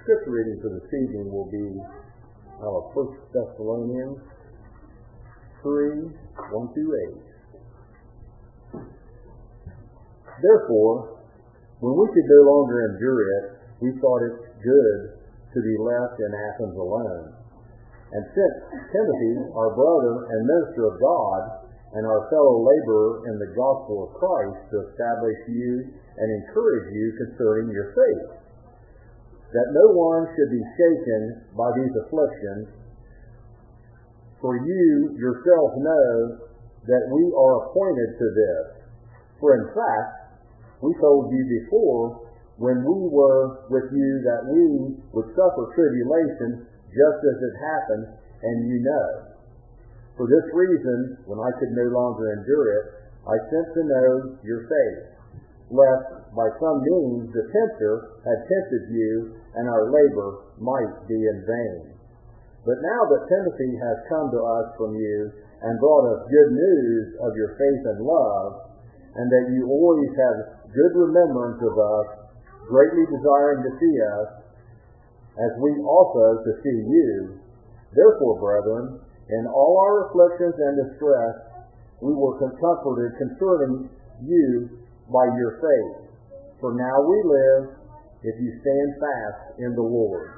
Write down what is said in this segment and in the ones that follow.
scripture reading for this evening will be out of 1 Thessalonians 3, 1 through 8. Therefore, when we could no longer endure it, we thought it good to be left in Athens alone. And sent Timothy, our brother and minister of God, and our fellow laborer in the gospel of Christ, to establish you and encourage you concerning your faith, that no one should be shaken by these afflictions. For you yourselves know that we are appointed to this. For in fact, we told you before, when we were with you, that we would suffer tribulation just as it happened, and you know. For this reason, when I could no longer endure it, I sent to know your faith, lest by some means the tempter had tempted you, and our labor might be in vain. But now that Timothy has come to us from you, and brought us good news of your faith and love, and that you always have good remembrance of us, greatly desiring to see us, as we also to see you. Therefore, brethren, in all our afflictions and distress, we were comforted concerning you by your faith. For now we live, if you stand fast in the Lord.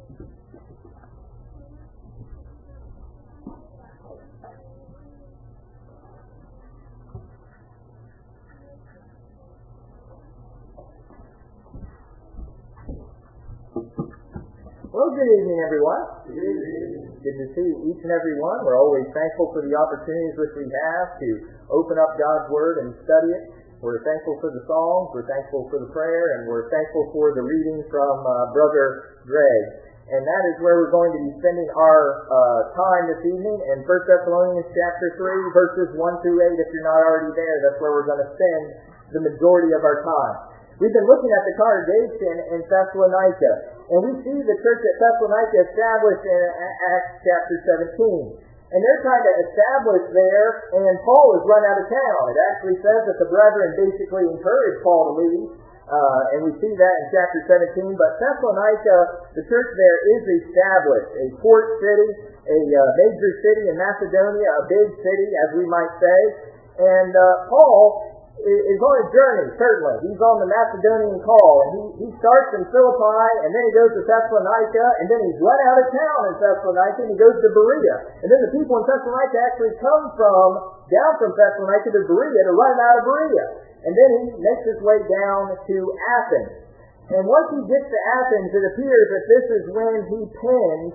Well, good evening, everyone. Good to see each and every one. We're always thankful for the opportunities which we have to open up God's Word and study it. We're thankful for the songs, we're thankful for the prayer, and we're thankful for the reading from Brother Greg. And that is where we're going to be spending our time this evening in 1 Thessalonians chapter 3, verses 1 through 8. If you're not already there, that's where we're going to spend the majority of our time. We've been looking at the congregation in Thessalonica, and we see the church at Thessalonica established in Acts chapter 17. And they're trying to establish there, and Paul is run out of town. It actually says that the brethren basically encouraged Paul to leave, and we see that in chapter 17. But Thessalonica, the church there is established, a port city, a major city in Macedonia, a big city, as we might say. And Paul is on a journey, certainly. He's on the Macedonian call, and he starts in Philippi, and then he goes to Thessalonica, and then he's run out of town in Thessalonica, and he goes to Berea. And then the people in Thessalonica actually come down from Thessalonica to Berea to run out of Berea. And then he makes his way down to Athens. And once he gets to Athens, it appears that this is when he pens,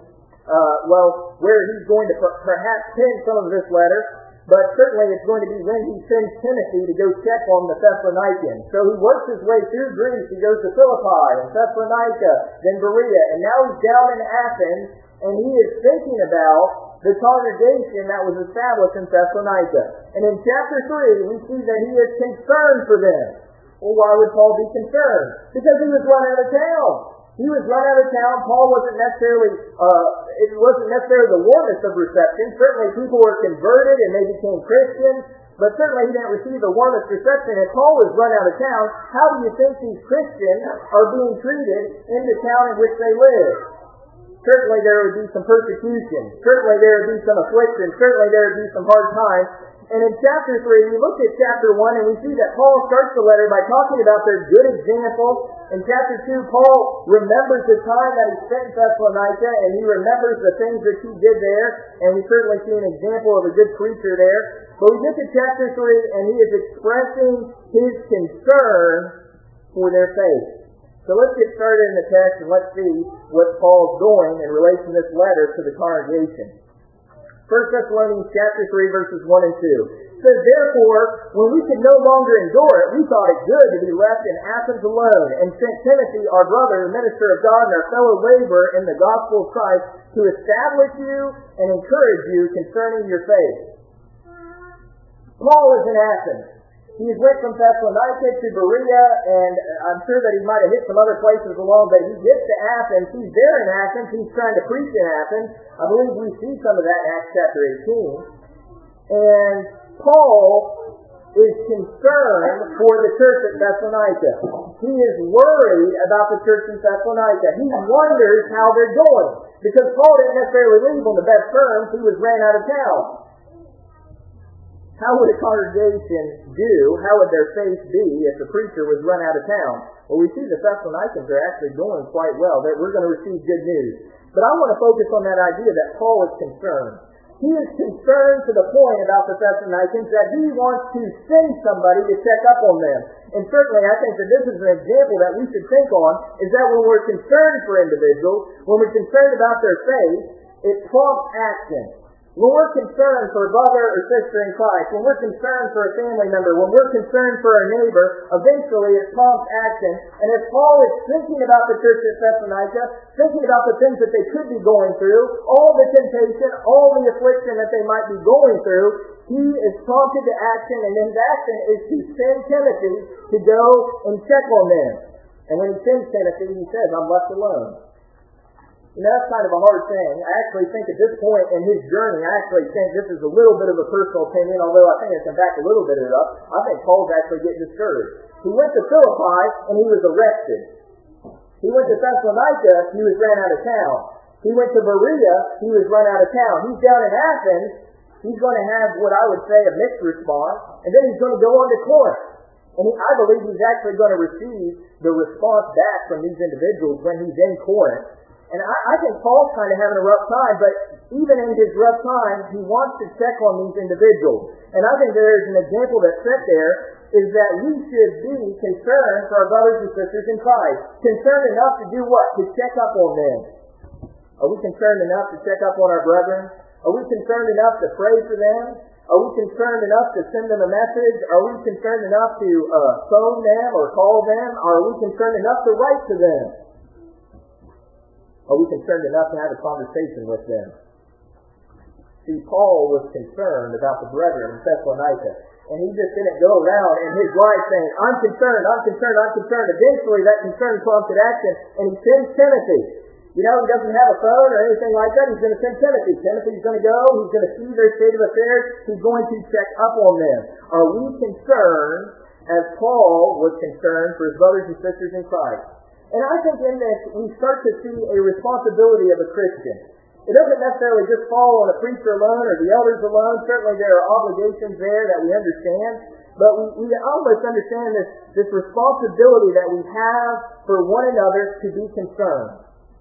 where he's going to perhaps pen some of this letter. But certainly it's going to be when he sends Timothy to go check on the Thessalonians. So he works his way through Greece. He goes to Philippi and Thessalonica, then Berea, and now he's down in Athens, and he is thinking about the congregation that was established in Thessalonica. And in chapter 3, we see that he is concerned for them. Well, why would Paul be concerned? Because he was run out of town. He was run out of town. Paul wasn't necessarily, it wasn't necessarily the warmest of reception. Certainly people were converted and they became Christians, but certainly he didn't receive the warmest reception. If Paul was run out of town, how do you think these Christians are being treated in the town in which they live? Certainly there would be some persecution. Certainly there would be some affliction. Certainly there would be some hard times. And in chapter 3, we look at chapter 1, and we see that Paul starts the letter by talking about their good example. In chapter 2, Paul remembers the time that he spent in Thessalonica, and he remembers the things that he did there, and we certainly see an example of a good preacher there. But we get to chapter 3, and he is expressing his concern for their faith. So let's get started in the text, and let's see what Paul's doing in relation to this letter to the congregation. 1 Thessalonians chapter 3, verses 1 and 2. It says, therefore, when we could no longer endure it, we thought it good to be left in Athens alone, and sent Timothy, our brother, the minister of God, and our fellow laborer in the gospel of Christ, to establish you and encourage you concerning your faith. Paul is in Athens. He went from Thessalonica to Berea, and I'm sure that he might have hit some other places along, but he gets to Athens. He's there in Athens. He's trying to preach in Athens. I believe we see some of that in Acts chapter 18. And Paul is concerned for the church at Thessalonica. He is worried about the church in Thessalonica. He wonders how they're doing. Because Paul didn't necessarily leave on the best terms. He was ran out of town. How would a congregation do? How would their faith be if the preacher was run out of town? Well, we see the Thessalonians are actually doing quite well. That we're going to receive good news. But I want to focus on that idea that Paul is concerned. He is concerned to the point about the Thessalonians that he wants to send somebody to check up on them. And certainly I think that this is an example that we should think on, is that when we're concerned for individuals, when we're concerned about their faith, it prompts action. When we're concerned for a brother or sister in Christ, when we're concerned for a family member, when we're concerned for a neighbor, eventually it prompts action. And if Paul is thinking about the church at Thessalonica, thinking about the things that they could be going through, all the temptation, all the affliction that they might be going through, he is prompted to action, and his action is to send Timothy to go and check on them. And when he sends Timothy, he says, I'm left alone. You know, that's kind of a hard thing. I actually think at this point in his journey, I actually think this is a little bit of a personal opinion, although I think I can back a little bit of it up. I think Paul's actually getting discouraged. He went to Philippi and he was arrested. He went to Thessalonica, he was ran out of town. He went to Berea, he was run out of town. He's down in Athens, he's going to have what I would say a mixed response, and then he's going to go on to Corinth. And I believe he's actually going to receive the response back from these individuals when he's in Corinth. And I think Paul's kind of having a rough time, but even in his rough time, he wants to check on these individuals. And I think there's an example that's set there, is that we should be concerned for our brothers and sisters in Christ. Concerned enough to do what? To check up on them. Are we concerned enough to check up on our brethren? Are we concerned enough to pray for them? Are we concerned enough to send them a message? Are we concerned enough to phone them or call them? Are we concerned enough to write to them? Are we concerned enough to have a conversation with them? See, Paul was concerned about the brethren in Thessalonica. And he just didn't go around in his life saying, I'm concerned, I'm concerned, I'm concerned. Eventually that concern prompted action, and he sends Timothy. You know, he doesn't have a phone or anything like that. He's going to send Timothy. Timothy's going to go. He's going to see their state of affairs. He's going to check up on them. Are we concerned, as Paul was concerned for his brothers and sisters in Christ? And I think in this, we start to see a responsibility of a Christian. It doesn't necessarily just fall on a preacher alone or the elders alone. Certainly there are obligations there that we understand. But we almost understand this responsibility that we have for one another to be concerned.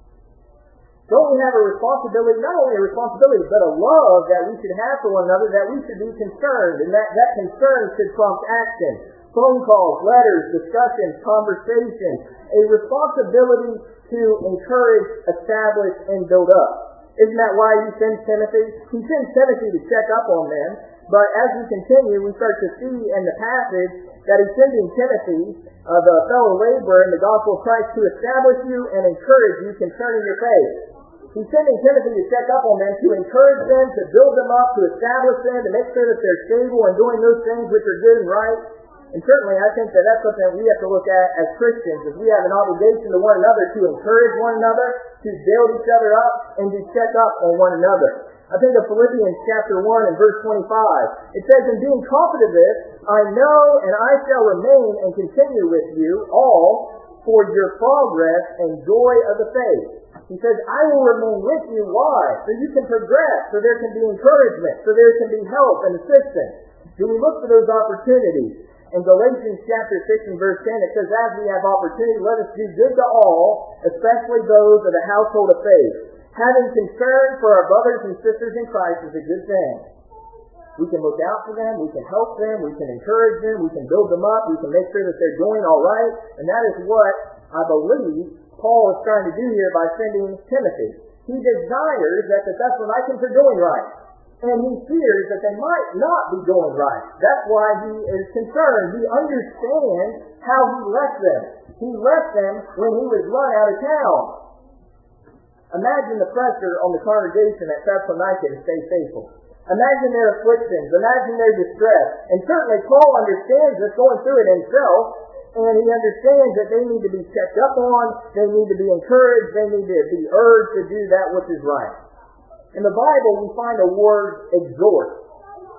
Don't we have a responsibility, not only a responsibility, but a love that we should have for one another, that we should be concerned, and that concern should prompt action. Phone calls, letters, discussions, conversations, a responsibility to encourage, establish, and build up. Isn't that why he sends Timothy? He sends Timothy to check up on them, but as we continue, we start to see in the passage that he's sending Timothy, the fellow laborer in the gospel of Christ, to establish you and encourage you concerning your faith. He's sending Timothy to check up on them, to encourage them, to build them up, to establish them, to make sure that they're stable and doing those things which are good and right. And certainly I think that that's something that we have to look at as Christians, as we have an obligation to one another to encourage one another, to build each other up, and to check up on one another. I think of Philippians chapter 1 and verse 25. It says, "And being confident of this, I know and I shall remain and continue with you all for your progress and joy of the faith." He says, I will remain with you. Why? So you can progress, so there can be encouragement, so there can be help and assistance. Do we look for those opportunities? In Galatians chapter 6 and verse 10, it says, "As we have opportunity, let us do good to all, especially those of the household of faith. Having concern for our brothers and sisters in Christ is a good thing." We can look out for them, we can help them, we can encourage them, we can build them up, we can make sure that they're doing all right. And that is what I believe Paul is trying to do here by sending Timothy. He desires that the Thessalonians are doing right. And he fears that they might not be doing right. That's why he is concerned. He understands how he left them. He left them when he was run out of town. Imagine the pressure on the congregation at Thessalonica to stay faithful. Imagine their afflictions. Imagine their distress. And certainly Paul understands this, going through it himself. And he understands that they need to be checked up on. They need to be encouraged. They need to be urged to do that which is right. In the Bible, we find the word exhort.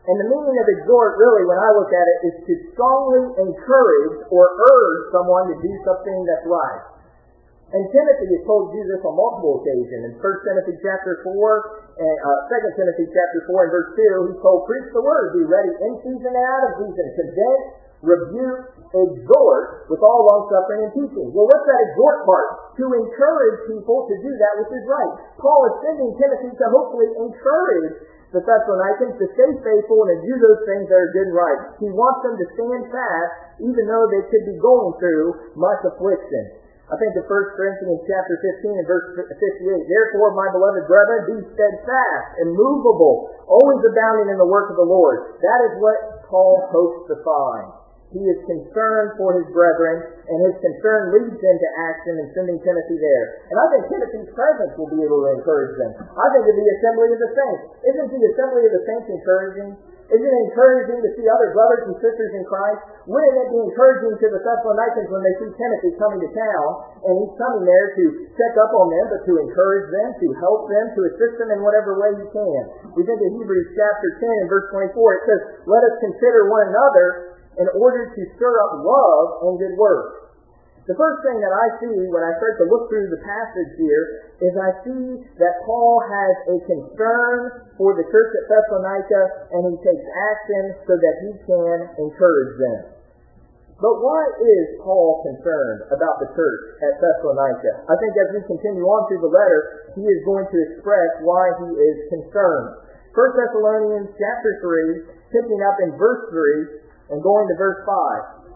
And the meaning of exhort, really, when I look at it, is to strongly encourage or urge someone to do something that's right. And Timothy is told to do this on multiple occasions. In 1 Timothy chapter 4, and 2 Timothy chapter 4 and verse 2, he's told, preach the word, be ready in season and out of season, convince, rebuke, exhort with all long-suffering and teaching. Well, what's that exhort part? To encourage people to do that which is right. Paul is sending Timothy to hopefully encourage the Thessalonians to stay faithful and to do those things that are good and right. He wants them to stand fast even though they could be going through much affliction. I think of 1 Corinthians chapter 15 and verse 58. Therefore, my beloved brethren, be steadfast, immovable, always abounding in the work of the Lord. That is what Paul hopes to find. He is concerned for his brethren, and his concern leads into action in sending Timothy there. And I think Timothy's presence will be able to encourage them. I think of the assembly of the saints. Isn't the assembly of the saints encouraging? Isn't it encouraging to see other brothers and sisters in Christ? Wouldn't it be encouraging to the Thessalonians when they see Timothy coming to town, and he's coming there to check up on them, but to encourage them, to help them, to assist them in whatever way he can? We think of Hebrews chapter 10 and verse 24. It says, let us consider one another in order to stir up love and good works. The first thing that I see when I start to look through the passage here is I see that Paul has a concern for the church at Thessalonica, and he takes action so that he can encourage them. But why is Paul concerned about the church at Thessalonica? I think as we continue on through the letter, he is going to express why he is concerned. 1 Thessalonians chapter 3, picking up in verse 3, and going to verse 5.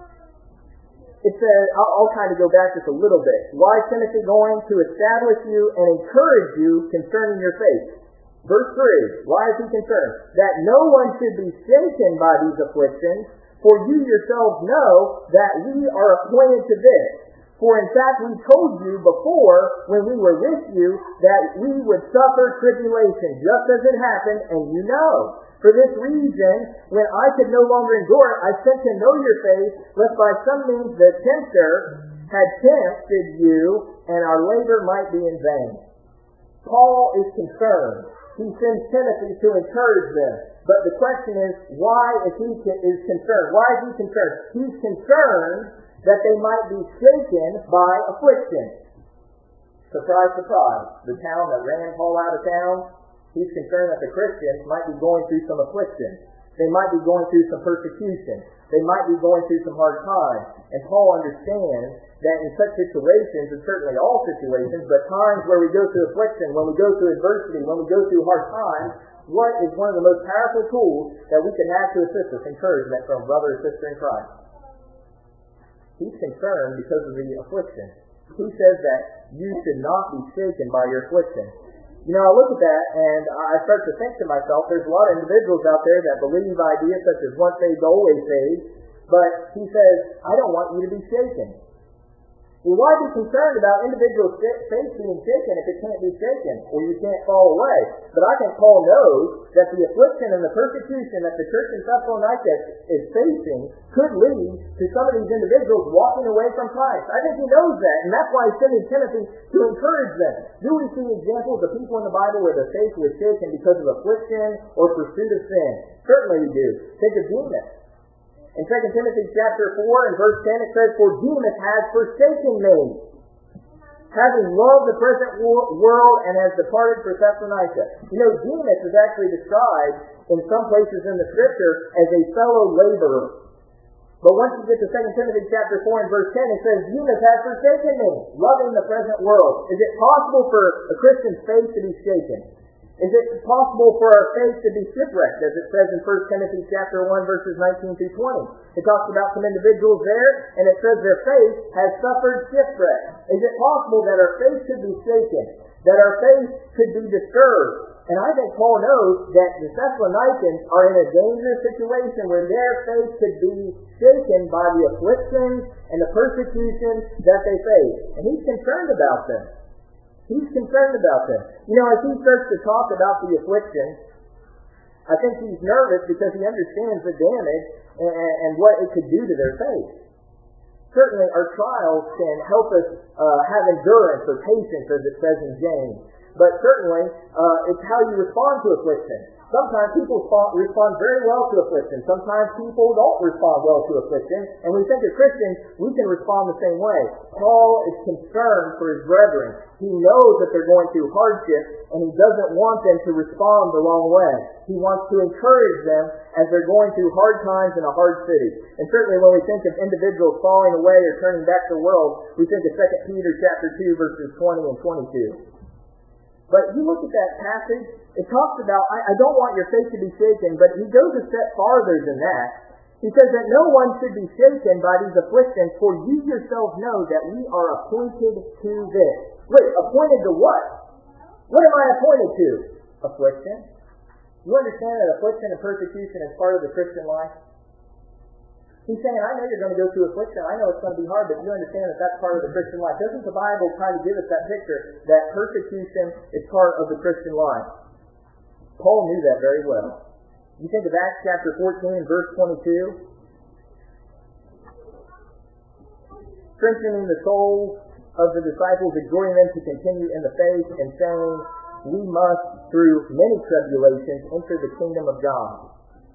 It says, I'll kind of go back just a little bit. Why is Timothy going to establish you and encourage you concerning your faith? Verse 3, why is he concerned? That no one should be shaken by these afflictions, for you yourselves know that we are appointed to this. For in fact we told you before, when we were with you, that we would suffer tribulation, just as it happened, and you know. For this reason, when I could no longer endure it, I sent to know your faith, lest by some means the tempter had tempted you, and our labor might be in vain. Paul is concerned. He sends Timothy to encourage them. But the question is, why is he concerned? Why is he concerned? He's concerned that they might be shaken by affliction. Surprise, surprise. The town that ran Paul out of town, he's concerned that the Christians might be going through some affliction. They might be going through some persecution. They might be going through some hard times. And Paul understands that in such situations, and certainly all situations, but times where we go through affliction, when we go through adversity, when we go through hard times, what is one of the most powerful tools that we can have to assist us? Encouragement from a brother or sister in Christ. He's concerned because of the affliction. He says that you should not be shaken by your affliction. You know, I look at that and I start to think to myself, there's a lot of individuals out there that believe ideas such as once saved, always saved, but he says, I don't want you to be shaken. Well, why be concerned about individual faith being shaken if it can't be shaken, or you can't fall away? But I think Paul knows that the affliction and the persecution that the church in Thessalonica is facing could lead to some of these individuals walking away from Christ. I think he knows that, and that's why he's sending Timothy to encourage them. Do we see examples of people in the Bible where their faith was shaken because of affliction or pursuit of sin? Certainly we do. Think of Demas. In 2 Timothy chapter 4 and verse 10 it says, for Demas has forsaken me, having loved the present world and has departed for Thessalonica. You know, Demas is actually described in some places in the Scripture as a fellow laborer. But once you get to 2 Timothy chapter 4 and verse 10, it says, Demas has forsaken me, loving the present world. Is it possible for a Christian's faith to be shaken? Is it possible for our faith to be shipwrecked, as it says in 1 Timothy chapter 1, verses 19 through 20? It talks about some individuals there, and it says their faith has suffered shipwreck. Is it possible that our faith could be shaken, that our faith could be disturbed? And I think Paul knows that the Thessalonians are in a dangerous situation where their faith could be shaken by the afflictions and the persecution that they face. And he's concerned about them. He's concerned about them. You know, as he starts to talk about the affliction, I think he's nervous because he understands the damage and what it could do to their faith. Certainly our trials can help us have endurance or patience, as it says in James. but certainly it's how you respond to affliction. Sometimes people respond very well to affliction. Sometimes people don't respond well to affliction. And we think as Christians, we can respond the same way. Paul is concerned for his brethren. He knows that they're going through hardship, and he doesn't want them to respond the wrong way. He wants to encourage them as they're going through hard times in a hard city. And certainly when we think of individuals falling away or turning back to the world, we think of 2 Peter chapter 2, verses 20 and 22. But you look at that passage, it talks about, I don't want your faith to be shaken, but he goes a step farther than that. He says that no one should be shaken by these afflictions, for you yourselves know that we are appointed to this. Wait, appointed to what? What am I appointed to? Affliction. You understand that affliction and persecution is part of the Christian life? He's saying, I know you're going to go through affliction. I know it's going to be hard, but you understand that that's part of the Christian life. Doesn't the Bible try to give us that picture that persecution is part of the Christian life? Paul knew that very well. You think of Acts chapter 14 and verse 22. Strengthening the souls of the disciples, exhorting them to continue in the faith, and saying, we must, through many tribulations, enter the kingdom of God.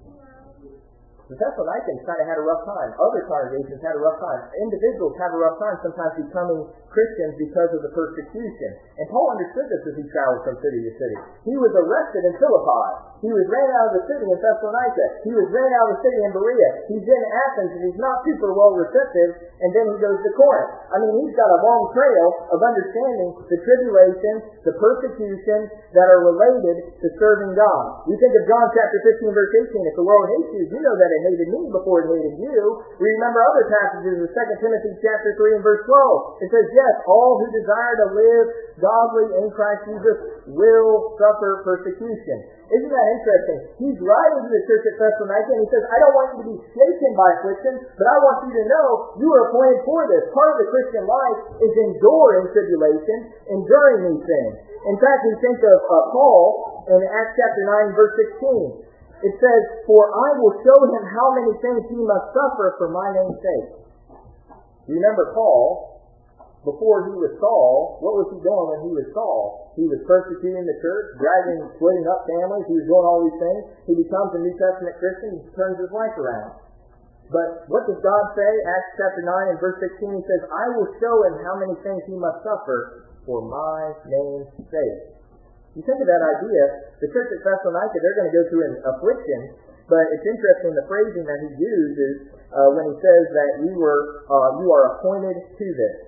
The Thessalonians kind of had a rough time. Other congregations had a rough time. Individuals have a rough time sometimes becoming Christians because of the persecution. And Paul understood this as he traveled from city to city. He was arrested in Philippi. He was ran out of the city in Thessalonica. He was ran out of the city in Berea. He's in Athens and he's not super well receptive, and then he goes to Corinth. I mean, he's got a long trail of understanding the tribulations, the persecutions that are related to serving God. We think of John chapter 15 verse 18. If the world hates you, you know that it hated me before it hated you. We remember other passages of 2 Timothy chapter 3 and verse 12. It says, yes, all who desire to live godly in Christ Jesus will suffer persecution. Isn't that interesting? He's writing to the church at Thessalonica and he says, I don't want you to be shaken by affliction, but I want you to know you are appointed for this. Part of the Christian life is enduring tribulation, enduring these things. In fact, we think of Paul in Acts chapter 9 verse 16. It says, for I will show him how many things he must suffer for my name's sake. You remember Paul, before he was Saul, what was he doing when he was Saul? He was persecuting the church, splitting up families. He was doing all these things. He becomes a New Testament Christian. He turns his life around. But what does God say? Acts chapter 9 and verse 16, he says, I will show him how many things he must suffer for my name's sake. You think of that idea, the church at Thessalonica, they're going to go through an affliction, but it's interesting the phrasing that he uses when he says that you are appointed to this.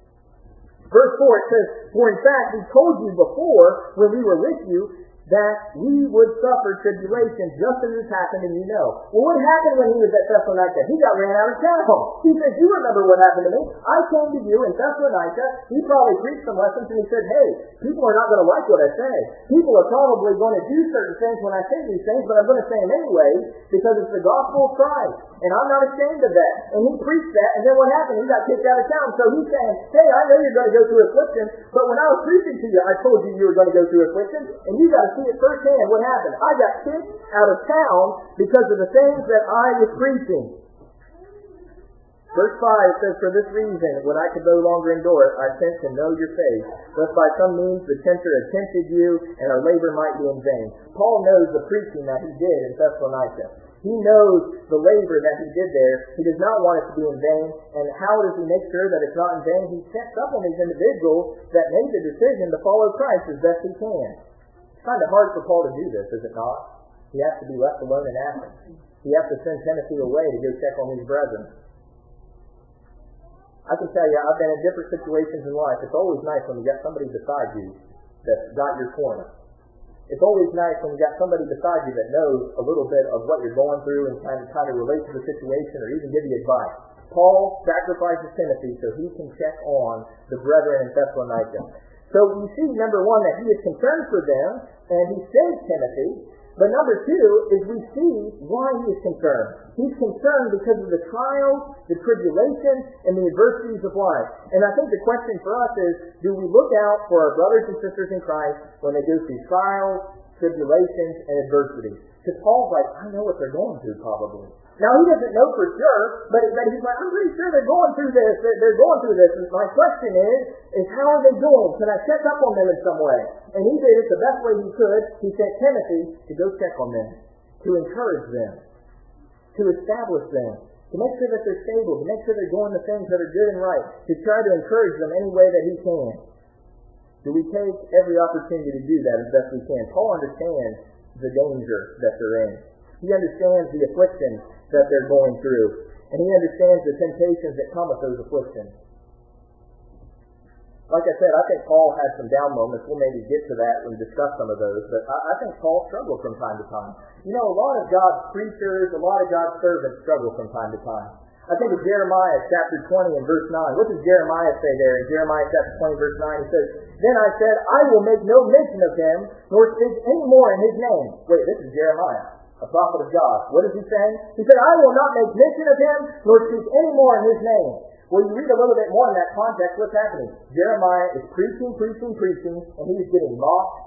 Verse 4, it says, for in fact, we told you before when we were with you that we would suffer tribulation just as it's happened and you know. Well, what happened when he was at Thessalonica? He got ran out of town. He says, you remember what happened to me? I came to you in Thessalonica. He probably preached some lessons and he said, hey, people are not going to like what I say. People are probably going to do certain things when I say these things, but I'm going to say them anyway because it's the gospel of Christ. And I'm not ashamed of that. And he preached that, and then what happened? He got kicked out of town. So he's saying, hey, I know you're going to go through affliction, but when I was preaching to you, I told you you were going to go through affliction, and you got to see it firsthand. What happened? I got kicked out of town because of the things that I was preaching. Verse 5 says, for this reason, when I could no longer endure it, I sent to know your faith, lest by some means the tempter had tempted you, and our labor might be in vain. Paul knows the preaching that he did in Thessalonica. He knows the labor that he did there. He does not want it to be in vain. And how does he make sure that it's not in vain? He checks up on these individuals that made the decision to follow Christ as best he can. It's kind of hard for Paul to do this, is it not? He has to be left alone in Athens. He has to send Timothy away to go check on these brethren. I can tell you, I've been in different situations in life. It's always nice when you got somebody beside you that's got your corner. It's always nice when you got somebody beside you that knows a little bit of what you're going through and kind of relate to the situation or even give you advice. Paul sacrifices Timothy so he can check on the brethren in Thessalonica. So you see, number one, that he is concerned for them, and he sends Timothy. But number two is we see why he is concerned. He's concerned because of the trials, the tribulations, and the adversities of life. And I think the question for us is, do we look out for our brothers and sisters in Christ when they go through trials, tribulations, and adversities? Because Paul's like, I know what they're going through probably. Now, he doesn't know for sure, but he's like, I'm pretty sure they're going through this. They're going through this. And my question is how are they doing? Can I check up on them in some way? And he did it the best way he could. He sent Timothy to go check on them, to encourage them, to establish them, to make sure that they're stable, to make sure they're doing the things that are good and right, to try to encourage them any way that he can. Do we take every opportunity to do that as best we can? Paul understands the danger that they're in. He understands the afflictions that they're going through. And he understands the temptations that come with those afflictions. Like I said, I think Paul had some down moments. We'll maybe get to that and discuss some of those. But I think Paul struggled from time to time. You know, a lot of God's preachers, a lot of God's servants struggle from time to time. I think of Jeremiah chapter 20 and verse 9. What does Jeremiah say there in Jeremiah chapter 20 verse 9? He says, Then I said, I will make no mention of him, nor speak any more in his name. Wait, this is Jeremiah, a prophet of God. What is he saying? He said, I will not make mention of him, nor speak any more in his name. Well, you read a little bit more in that context, what's happening? Jeremiah is preaching, and he is getting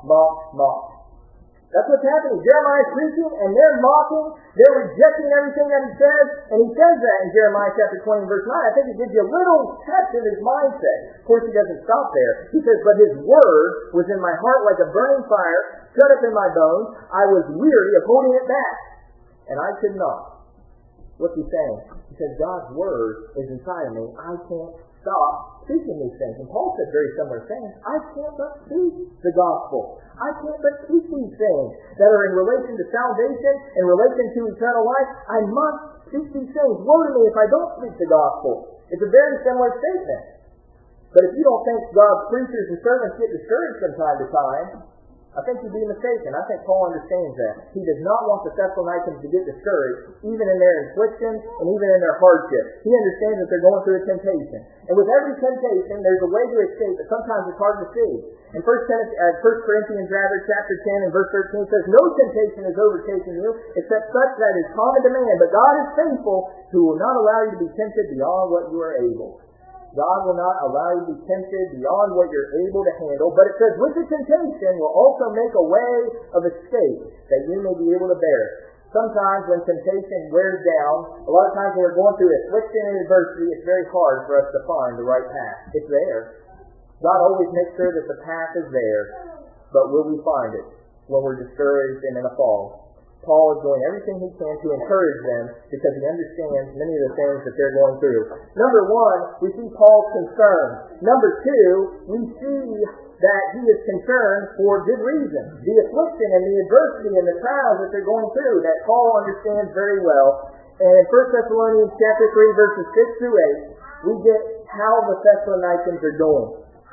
mocked. That's what's happening. Jeremiah is preaching, and they're mocking, they're rejecting everything that he says, and he says that in Jeremiah chapter 20 verse 9. I think it gives you a little touch in his mindset. Of course, he doesn't stop there. He says, but his word was in my heart like a burning fire, shut up in my bones. I was weary of holding it back, and I could not. What's he saying? He says, God's word is inside of me. I can't stop speaking these things. And Paul said very similar things. I can't but speak the gospel. I can't but speak these things that are in relation to salvation, in relation to eternal life. I must speak these things. Woe to me if I don't speak the gospel. It's a very similar statement. But if you don't think God's preachers and servants get discouraged from time to time, I think you'd be mistaken. I think Paul understands that. He does not want the Thessalonians to get discouraged, even in their afflictions and even in their hardship. He understands that they're going through a temptation. And with every temptation, there's a way to escape, but sometimes it's hard to see. In 1 Corinthians chapter 10 and verse 13 says, No temptation has overtaken you, except such that is common to man. But God is faithful, who will not allow you to be tempted beyond what you are able. God will not allow you to be tempted beyond what you're able to handle. But it says, with the temptation will also make a way of escape, that you may be able to bear it. Sometimes when temptation wears down, a lot of times when we're going through affliction and adversity, it's very hard for us to find the right path. It's there. God always makes sure that the path is there. But will we find it when we're discouraged and in a fall? Paul is doing everything he can to encourage them because he understands many of the things that they're going through. Number one, we see Paul's concern. Number two, we see that he is concerned for good reason. The affliction and the adversity and the trials that they're going through, that Paul understands very well. And in 1 Thessalonians chapter 3, verses 6 through 8, we get how the Thessalonians are doing.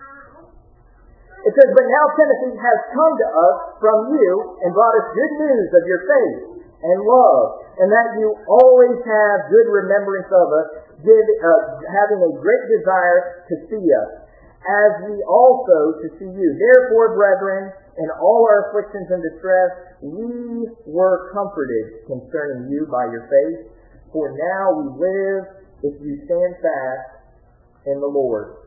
It says, But now Timothy has come to us from you and brought us good news of your faith and love, and that you always have good remembrance of us, having a great desire to see us, as we also to see you. Therefore, brethren, in all our afflictions and distress, we were comforted concerning you by your faith. For now we live if you stand fast in the Lord.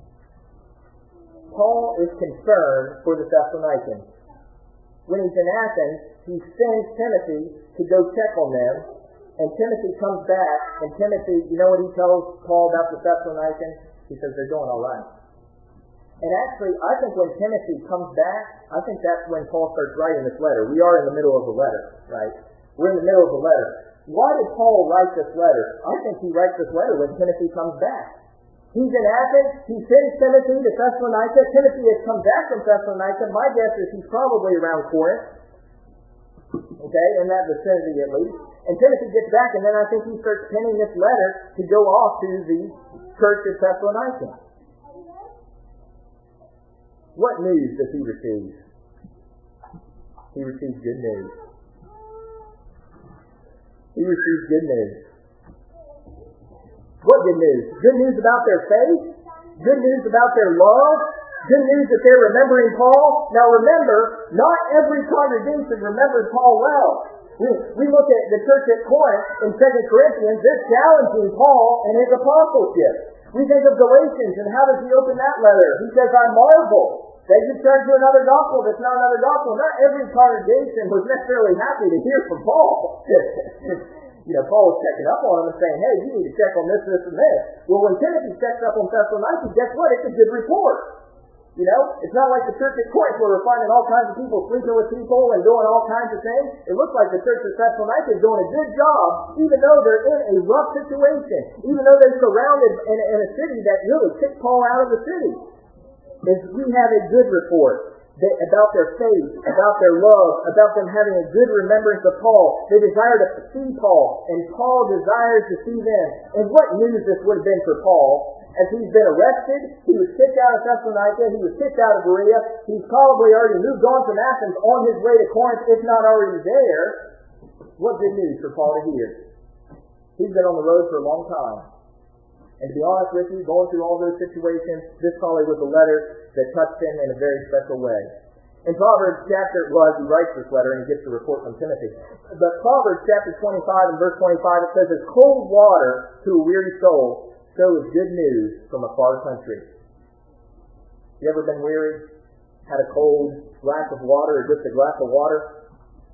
Paul is concerned for the Thessalonians. When he's in Athens, he sends Timothy to go check on them, and Timothy comes back, and Timothy, you know what he tells Paul about the Thessalonians? He says they're doing all right. And actually, I think when Timothy comes back, I think that's when Paul starts writing this letter. We are in the middle of the letter, right? We're in the middle of the letter. Why did Paul write this letter? I think he writes this letter when Timothy comes back. He's in Athens. He sends Timothy to Thessalonica. Timothy has come back from Thessalonica. My guess is he's probably around Corinth. Okay, in that vicinity at least. And Timothy gets back, and then I think he starts penning this letter to go off to the church of Thessalonica. What news does he receive? He receives good news. He receives good news. What good news? Good news about their faith? Good news about their love? Good news that they're remembering Paul? Now remember, not every congregation remembers Paul well. We look at the church at Corinth in 2 Corinthians, they're challenging Paul and his apostleship. We think of Galatians, and how does he open that letter? He says, I marvel that you turn to another gospel that's not another gospel. Not every congregation was necessarily happy to hear from Paul. Paul was checking up on him and saying, hey, you need to check on this, this, and this. Well, when Timothy checks up on Thessalonica, guess what? It's a good report. It's not like the church at Corinth where we're finding all kinds of people sleeping with people and doing all kinds of things. It looks like the church at Thessalonica is doing a good job, even though they're in a rough situation, even though they're surrounded in a city that really kicked Paul out of the city. We have a good report about their faith, about their love, about them having a good remembrance of Paul. They desire to see Paul, and Paul desires to see them. And what news this would have been for Paul. As he's been arrested, he was kicked out of Thessalonica, he was kicked out of Berea, he's probably already moved on from Athens on his way to Corinth, if not already there. What good news for Paul to hear? He's been on the road for a long time. And to be honest with you, going through all those situations, this probably was a letter that touched him in a very special way. In Proverbs chapter, he writes this letter and he gets the report from Timothy. But Proverbs chapter 25 and verse 25, it says, as cold water to a weary soul, so is good news from a far country. You ever been weary? Had a cold glass of water or just a glass of water?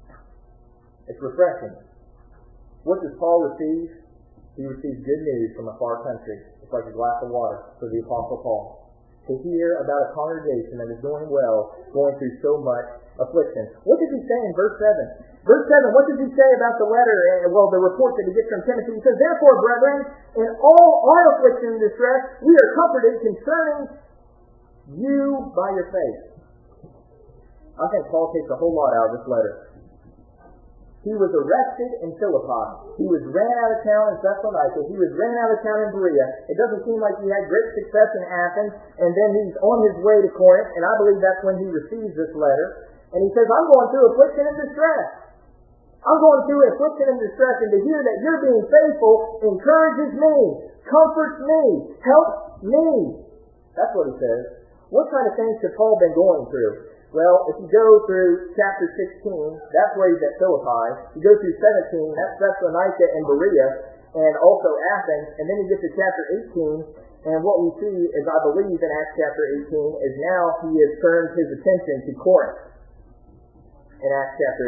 It's refreshing. What does Paul receive? He receives good news from a far country. It's like a glass of water for the Apostle Paul. To hear about a congregation that is doing well, going through so much affliction. What did he say in verse 7? Verse 7, what does he say about the letter, the report that he gets from Timothy? He says, therefore, brethren, in all our affliction and distress, we are comforted concerning you by your faith. I think Paul takes a whole lot out of this letter. He was arrested in Philippi. He was ran out of town in Thessalonica. He was ran out of town in Berea. It doesn't seem like he had great success in Athens. And then he's on his way to Corinth, and I believe that's when he receives this letter. And he says, I'm going through affliction and distress. I'm going through affliction and distress, and to hear that you're being faithful encourages me, comforts me, helps me. That's what he says. What kind of things has Paul been going through? Well, if you go through chapter 16, that's where he's at Philippi. You go through 17, that's Thessalonica and Berea, and also Athens. And then you get to chapter 18, and what we see is, I believe, in Acts chapter 18, is now he has turned his attention to Corinth in Acts chapter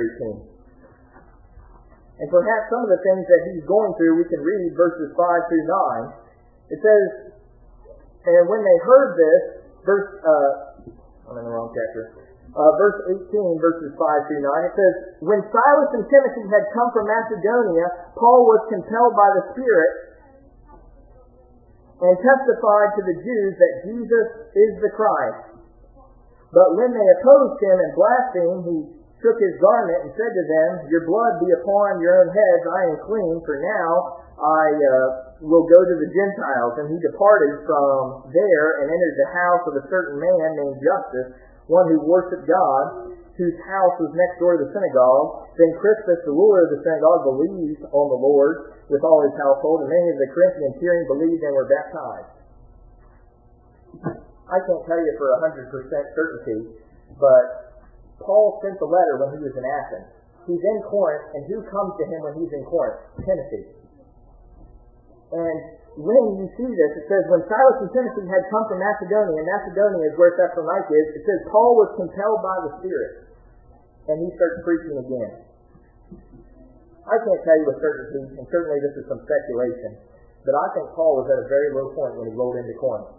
18. And perhaps some of the things that he's going through, we can read verses 5 through 9. It says, and when they heard this, I'm in the wrong chapter. Verse 18, verses 5 through 9, it says, when Silas and Timothy had come from Macedonia, Paul was compelled by the Spirit and testified to the Jews that Jesus is the Christ. But when they opposed him and blasphemed, he took his garment and said to them, your blood be upon your own heads, I am clean, for now I will go to the Gentiles. And he departed from there and entered the house of a certain man named Justus, one who worshipped God, whose house was next door to the synagogue. Then Crispus, the ruler of the synagogue, believed on the Lord with all his household, and many of the Corinthians hearing believed and were baptized. I can't tell you for 100% certainty, but Paul sent the letter when he was in Athens. He's in Corinth, and who comes to him when he's in Corinth? Timothy. And when you see this, it says, when Silas and Timothy had come from Macedonia, and Macedonia is where Thessalonica is, it says Paul was compelled by the Spirit, and he starts preaching again. I can't tell you with certainty, and certainly this is some speculation, but I think Paul was at a very low point when he rolled into Corinth.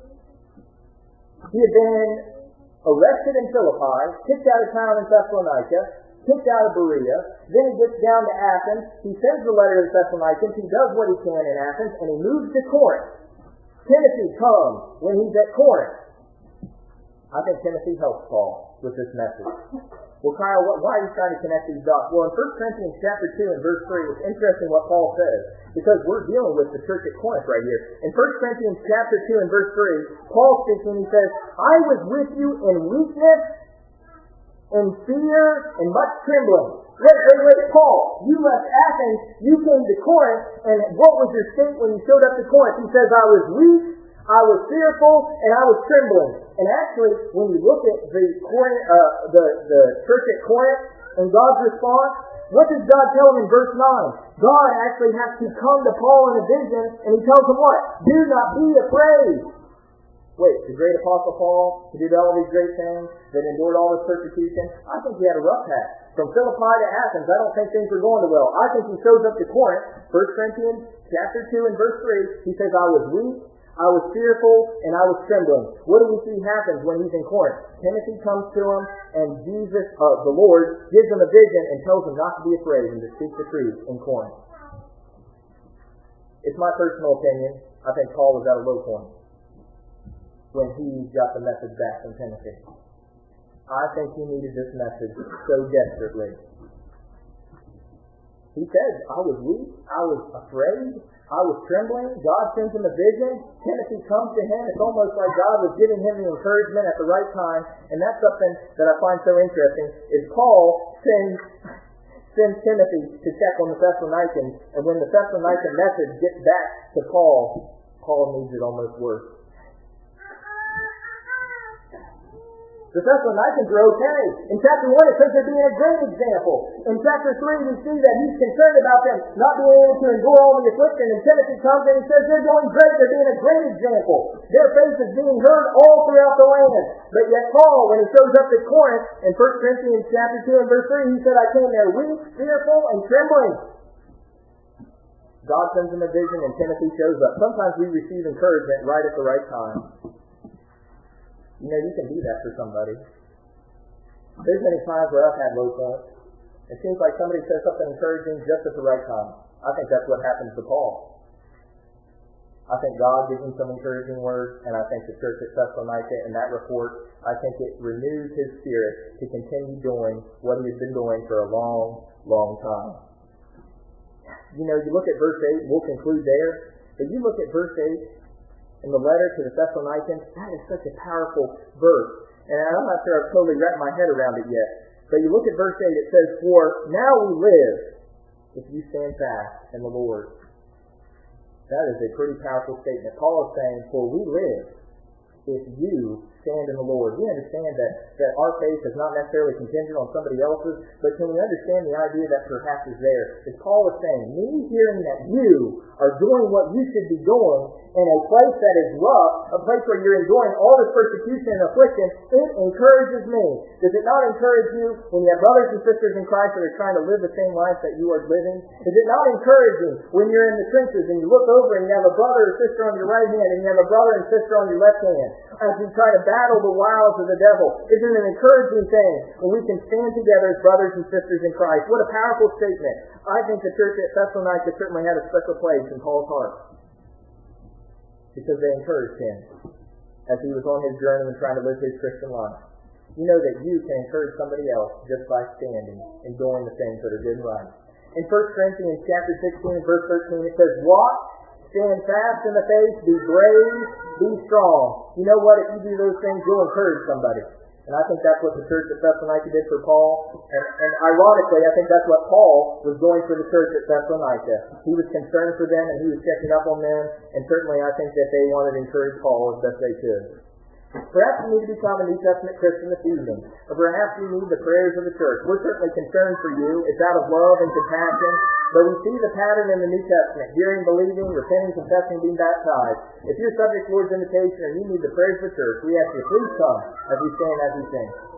He had been arrested in Philippi, kicked out of town in Thessalonica, kicked out of Berea, then he gets down to Athens, he sends the letter to the Thessalonians, he does what he can in Athens, and he moves to Corinth. Timothy comes when he's at Corinth. I think Timothy helps Paul with this message. Well, Kyle, why are you trying to connect these dots? Well, in 1 Corinthians chapter 2 and verse 3, it's interesting what Paul says, because we're dealing with the church at Corinth right here. In 1 Corinthians chapter 2 and verse 3, Paul speaking, he says, I was with you in weakness, in fear, and much trembling. Wait, Paul, you left Athens, you came to Corinth, and what was your state when you showed up to Corinth? He says, I was weak, I was fearful, and I was trembling. And actually, when you look at the church at Corinth and God's response, what does God tell him in verse 9? God actually has to come to Paul in a vision, and he tells him what? Do not be afraid. wait, the great Apostle Paul, who did all these great things, that endured all this persecution, I think he had a rough patch. From Philippi to Athens, I don't think things were going well. I think he shows up to Corinth, 1 Corinthians chapter 2 and verse 3, he says, I was weak, I was fearful, and I was trembling. What do we see happens when he's in Corinth? Timothy comes to him, and Jesus, the Lord, gives him a vision and tells him not to be afraid and to speak the truth in Corinth. It's my personal opinion. I think Paul was at a low point when he got the message back from Timothy. I think he needed this message so desperately. He said, I was weak, I was afraid, I was trembling. God sends him a vision. Timothy comes to him. It's almost like God was giving him the encouragement at the right time. And that's something that I find so interesting, is Paul sends Timothy to check on the Thessalonians, and when the Thessalonican message gets back to Paul, Paul needs it almost worse. The Thessalonians are okay. In chapter 1 it says they're being a great example. In chapter 3 we see that he's concerned about them not being able to endure all the affliction, and Timothy comes and he says they're doing great, they're being a great example. Their faith is being heard all throughout the land. But yet Paul, when he shows up at Corinth, in 1 Corinthians chapter 2 and verse 3, he said, I came there weak, fearful, and trembling. God sends him a vision and Timothy shows up. Sometimes we receive encouragement right at the right time. You know, you can do that for somebody. There's many times where I've had low points. It seems like somebody says something encouraging just at the right time. I think that's what happens to Paul. I think God gives him some encouraging words, and I think the church at Thessalonica and that report, I think it renews his spirit to continue doing what he has been doing for a long, long time. You know, you look at verse 8, we'll conclude there, but you look at verse 8, in the letter to the Thessalonians, that is such a powerful verse. And I'm not sure I've totally wrapped my head around it yet. But you look at verse 8, it says, For now we live if you stand fast in the Lord. That is a pretty powerful statement. Paul is saying, For we live if you stand in the Lord. We understand that our faith is not necessarily contingent on somebody else's, but can we understand the idea that perhaps is there? As Paul is saying, me hearing that you are doing what you should be doing in a place that is rough, a place where you're enduring all this persecution and affliction, it encourages me. Does it not encourage you when you have brothers and sisters in Christ that are trying to live the same life that you are living? Is it not encouraging when you're in the trenches and you look over and you have a brother or sister on your right hand and you have a brother and sister on your left hand as you try to battle the wiles of the devil? Isn't it an encouraging thing when we can stand together as brothers and sisters in Christ? What a powerful statement. I think the church at Thessalonica certainly had a special place in Paul's heart, because they encouraged him as he was on his journey and trying to live his Christian life. You know that you can encourage somebody else just by standing and doing the things that are good and right. In 1 Corinthians chapter 16 verse 13 it says, Watch, stand fast in the faith, be brave, be strong. You know what? If you do those things, you'll encourage somebody. And I think that's what the church at Thessalonica did for Paul. And ironically, I think that's what Paul was doing for the church at Thessalonica. He was concerned for them and he was checking up on them. And certainly I think that they wanted to encourage Paul as best they could. Perhaps you need to become a New Testament Christian this evening. Or perhaps you need the prayers of the church. We're certainly concerned for you. It's out of love and compassion. But we see the pattern in the New Testament: hearing, believing, repenting, confessing, being baptized. If you're subject to Lord's invitation and you need the prayers of the church, we ask you please come as we stand as we sing.